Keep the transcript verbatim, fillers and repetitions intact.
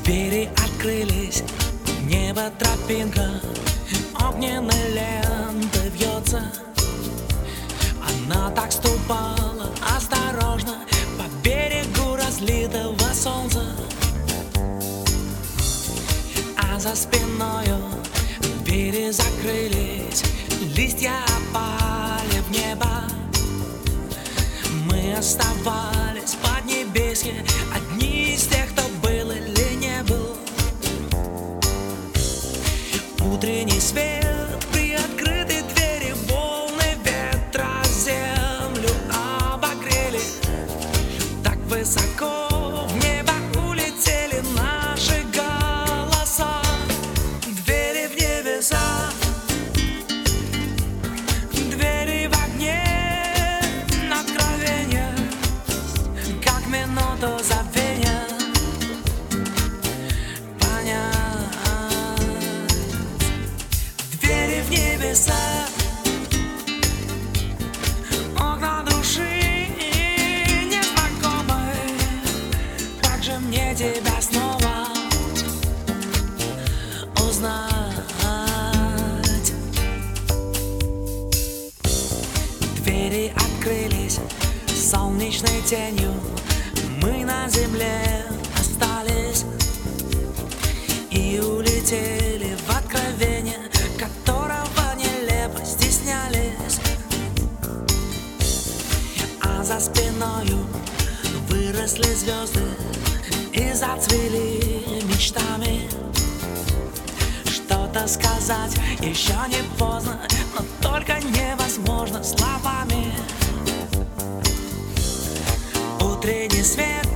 Двери открылись, небо тропинка, огненной лентой вьется. Она так ступала осторожно по берегу разлитого солнца, а за спиною двери закрылись, листья опали в небо. Мы оставались в поднебесье, одни из тех, кто был или не был. Утренний свет, приоткрыты двери, волны ветра землю обогрели. Так высоко в небо улетели наши голоса. Двери в небеса, двери в огне, откровения, как минуту забвения. Окна души незнакомой, как же мне тебя снова узнать? Двери открылись солнечной тенью, мы на земле остались и улетели в откровение, которого стеснялись. А за спиною выросли звезды и зацвели мечтами. Что-то сказать еще не поздно, но только невозможно словами. Утренний свет